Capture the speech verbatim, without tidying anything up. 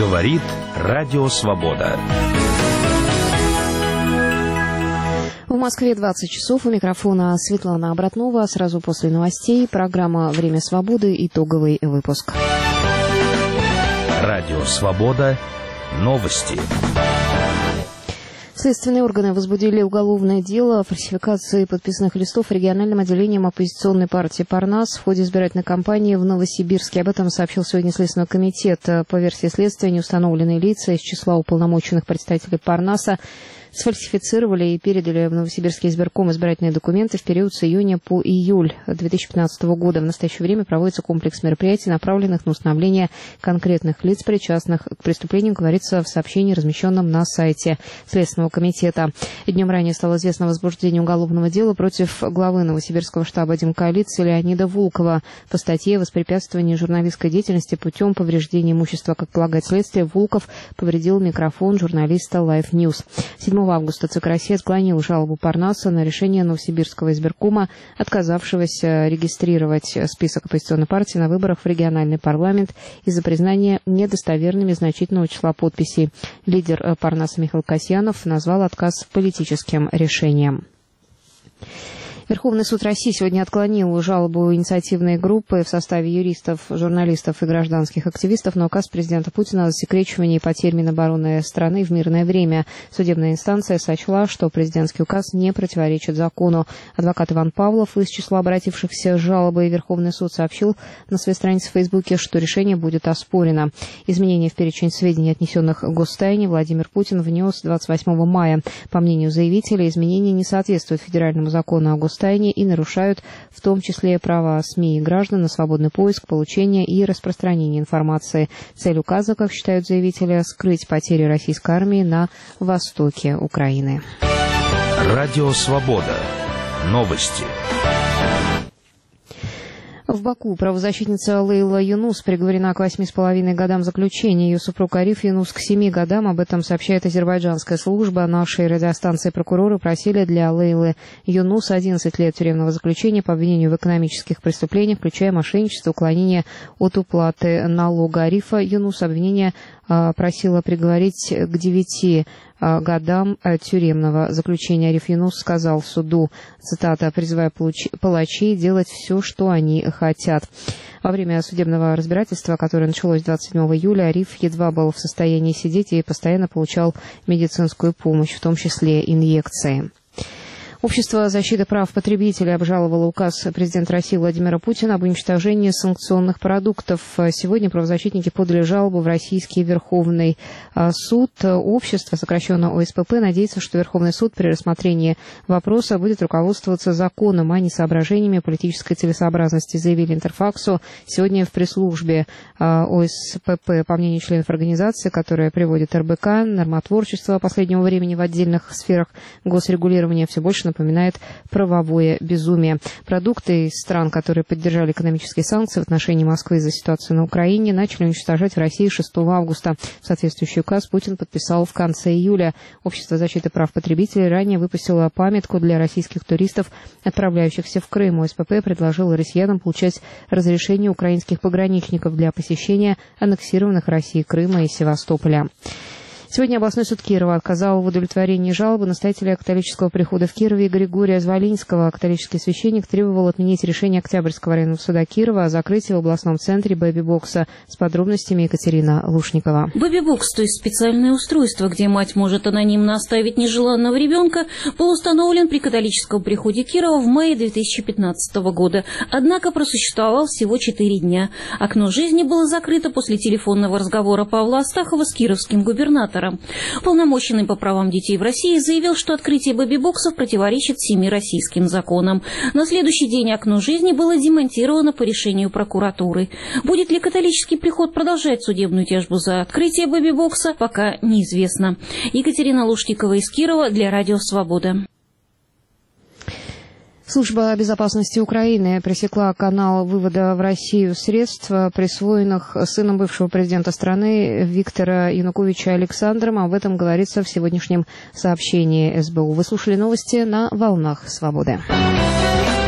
Говорит Радио Свобода. В Москве двадцать часов. У микрофона Светлана Обратнова. Сразу после новостей программа «Время свободы». Итоговый выпуск. Радио Свобода. Новости. Следственные органы возбудили уголовное дело о фальсификации подписных листов региональным отделением оппозиционной партии «Парнас» в ходе избирательной кампании в Новосибирске. Об этом сообщил сегодня Следственный комитет. По версии следствия, неустановленные лица из числа уполномоченных представителей «Парнаса» сфальсифицировали и передали в Новосибирский избирком избирательные документы в период с июня по июль две тысячи пятнадцатого года. В настоящее время проводится комплекс мероприятий, направленных на установление конкретных лиц, причастных к преступлению, говорится в сообщении, размещенном на сайте Следственного комитета. Днем ранее стало известно о возбуждении уголовного дела против главы Новосибирского штаба Демкоалиции Леонида Волкова по статье «Воспрепятствование журналистской деятельности путем повреждения имущества». Как полагает следствие, Волков повредил микрофон журналиста Live News. седьмого августа ЦИК России отклонил жалобу Парнаса на решение Новосибирского избиркома, отказавшегося регистрировать список оппозиционной партии на выборах в региональный парламент из-за признания недостоверными значительного числа подписей. Лидер Парнаса Михаил Касьянов назвал отказ политическим решением. Верховный суд России сегодня отклонил жалобу инициативной группы в составе юристов, журналистов и гражданских активистов на указ президента Путина о засекречивании потерь Минобороны страны в мирное время. Судебная инстанция сочла, что президентский указ не противоречит закону. Адвокат Иван Павлов из числа обратившихся с жалобой Верховный суд сообщил на своей странице в Фейсбуке, что решение будет оспорено. Изменения в перечень сведений, отнесенных к гостайне, Владимир Путин внес двадцать восьмого мая. По мнению заявителя, изменения не соответствуют федеральному закону о гостайне и нарушают в том числе права СМИ и граждан на свободный поиск, получение и распространение информации. Цель указа, как считают заявители, скрыть потери российской армии на востоке Украины. Радио Свобода. Новости. В Баку правозащитница Лейла Юнус приговорена к восьми с половиной годам заключения. Ее супруг Ариф Юнус к семи годам. Об этом сообщает азербайджанская служба. Нашей радиостанции прокуроры просили для Лейлы Юнус одиннадцать лет тюремного заключения по обвинению в экономических преступлениях, включая мошенничество, уклонение от уплаты налога. Арифа Юнус обвинение а, просила приговорить к девяти годам тюремного заключения. Ариф Юнус сказал суду, цитата, призывая палачей делать все, что они хотят. Во время судебного разбирательства, которое началось двадцать седьмого июля, Ариф едва был в состоянии сидеть и постоянно получал медицинскую помощь, в том числе инъекции. Общество защиты прав потребителей обжаловало указ президента России Владимира Путина об уничтожении санкционных продуктов. Сегодня правозащитники подали жалобу в Российский Верховный суд. Общество, сокращенно О С П П, надеется, что Верховный суд при рассмотрении вопроса будет руководствоваться законом, а не соображениями политической целесообразности, заявили Интерфаксу сегодня в пресс-службе О С П П. По мнению членов организации, которая приводит Р Б К, нормотворчество последнего времени в отдельных сферах госрегулирования все больше напоминает правовое безумие. Продукты из стран, которые поддержали экономические санкции в отношении Москвы из-за ситуации на Украине, начали уничтожать в России шестого августа. Соответствующий указ Путин подписал в конце июля. Общество защиты прав потребителей ранее выпустило памятку для российских туристов, отправляющихся в Крым. О С П П предложил россиянам получать разрешение украинских пограничников для посещения аннексированных Россией Крыма и Севастополя. Сегодня областной суд Кирова отказал в удовлетворении жалобы настоятеля католического прихода в Кирове Григория Звалинского. Католический священник требовал отменить решение Октябрьского районного суда Кирова о закрытии в областном центре бэби-бокса. С подробностями Екатерина Лушникова. Бэби-бокс, то есть специальное устройство, где мать может анонимно оставить нежеланного ребенка, был установлен при католическом приходе Кирова в мае две тысячи пятнадцатого года. Однако просуществовал всего четыре дня. Окно жизни было закрыто после телефонного разговора Павла Астахова с кировским губернатором. Уполномоченный по правам детей в России заявил, что открытие бэби-боксов противоречит всеми российским законам. На следующий день окно жизни было демонтировано по решению прокуратуры. Будет ли католический приход продолжать судебную тяжбу за открытие бэби-бокса, пока неизвестно. Екатерина Лушникова из Кирова для Радио Свобода. Служба безопасности Украины пресекла канал вывода в Россию средств, присвоенных сыном бывшего президента страны Виктора Януковича Александром. Об этом говорится в сегодняшнем сообщении С Б У. Вы слушали новости на «Волнах Свободы».